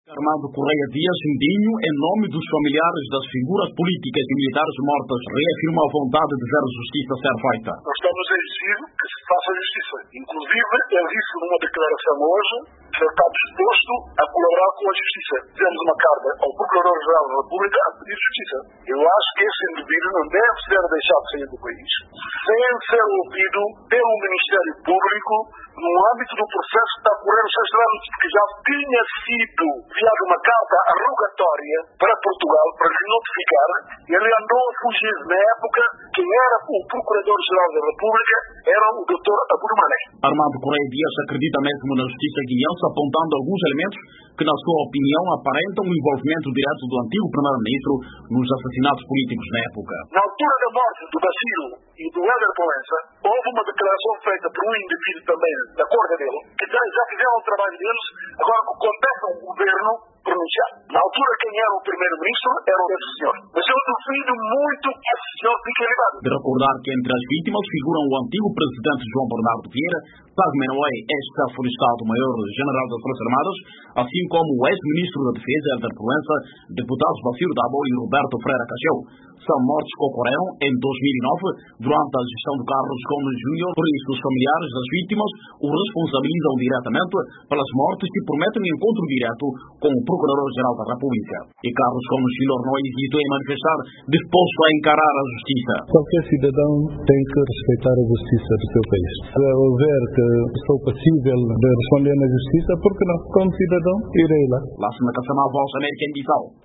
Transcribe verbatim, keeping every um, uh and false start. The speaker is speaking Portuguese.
Armando Correia Dias Indinho, em nome dos familiares das figuras políticas e militares mortas, reafirma a vontade de ver a justiça ser feita. Nós estamos a exigir que se faça justiça. Inclusive, ele disse numa declaração hoje que está disposto a colaborar com a justiça. Fizemos uma carta ao Procurador-Geral da República a pedir justiça. Eu acho que esse indivíduo não deve ser deixado sair do país sem ser ouvido pelo Ministério Público no âmbito do processo que está a correr nos seus trâmites, porque já tinha sido enviada uma carta arrogatória para Portugal para lhe notificar. Ele andou a fugir na época. Quem era o Procurador-Geral da República era o doutor Abudu Mané. Armando Correia Dias acredita mesmo na justiça guineense, apontando alguns elementos que, na sua opinião, aparentam o envolvimento direto do antigo primeiro-ministro nos assassinatos políticos na época. Na altura da morte do Baciro e do Éder Proença, houve uma declaração feita por um indivíduo também da corda dele, que já fizeram o trabalho deles, agora que compete ao governo pronunciar. Na altura, quem era o primeiro-ministro era esse senhor. Mas eu duvido muito que esse senhor fique ligado. De recordar que entre as vítimas figuram o antigo presidente João Bernardo Vieira, Pago Menuei, ex-chefe do Estado-Maior General das Forças Armadas, assim como o ex-ministro da Defesa, Éder Proença, deputados Baciro Dabo e Roberto Freire Cacheu. São mortes que ocorreram em dois mil e nove, durante a gestão de Carlos Gomes Júnior. Por isso, os familiares das vítimas o responsabilizam diretamente pelas mortes e prometem um encontro direto com o Procurador-Geral da República. E Carlos Gomes Júnior não hesitou em manifestar disposto a encarar a justiça. Qualquer cidadão tem que respeitar a justiça do seu país. Se houver que sou passível de responder na justiça, por que não? Como cidadão, irei lá. Lá se na Voz América em Bissau.